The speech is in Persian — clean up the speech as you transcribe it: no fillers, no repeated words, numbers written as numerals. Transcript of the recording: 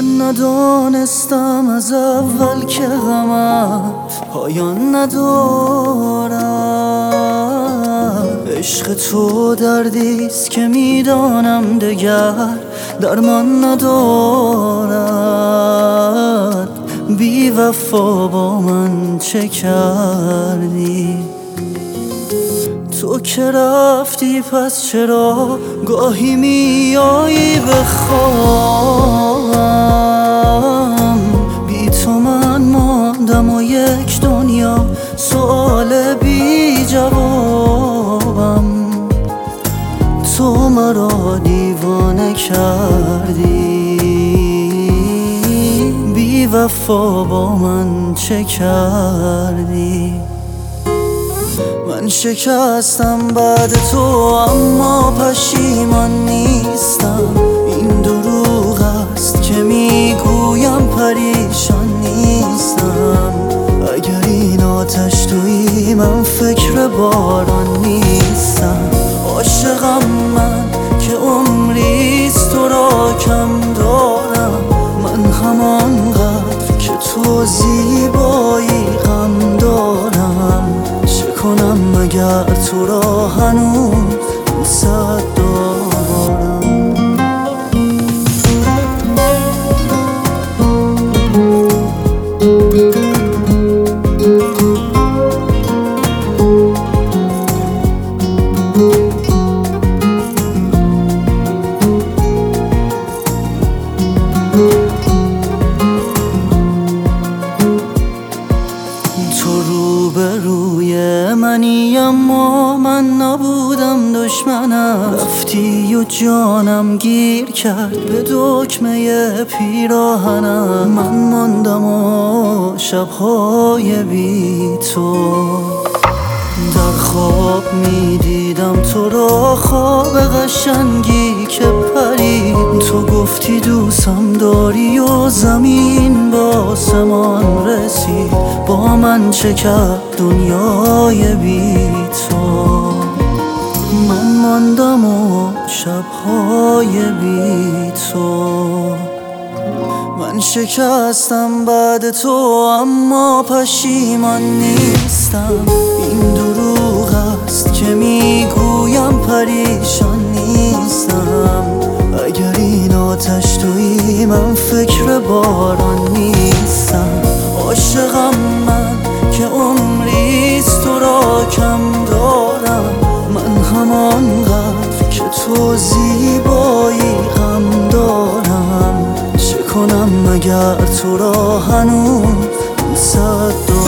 ندانستم از اول که غمت پایان ندارد. عشق تو دردیست که میدانم دگر درمان ندارد. بی وفا با من چه کردی؟ تو که رفتی پس چرا گاهی میایی به خوابم؟ بی تو من ماندم و یک دنیا سوال بی جوابم. تو مرا دیوانه کردی، بی وفا با من چه کردی؟ من شکستم بعد تو اما پشیمان نیستم. این دروغ است که میگویم پریشان نیستم. اگر این آتش تویی من فکر باران نیستم. عاشقم من که عمریست تو را کم دارم. من همانقدر که تو زیبایی غم دارم. چه کنم مگر تو را هنوز دوست دارم؟ تو روبروی منی اما من نبودم دشمنم. رفتی و جانم گیر کرد به دکمه پیراهنم. من ماندم و شبهای بی تو در خواب میدیدم تو را، خواب قشنگی که پرید. تو گفتی دوستم داری و زمین به آسمان رسید. با من چه کرد دنیای بی تو؟ من ماندم و شبهای بی تو. من شکستم بعد تو اما پشیمان نیستم. این دروغ است که میگویم پریشان نیستم. اگر این آتش تویی من فکر باران نیستم. عاشقم من که عمریست تو را کم دارم. من همانقدر که تو زیبایی غم دارم. چه کنم مگر تو را هنوز دوست دارم؟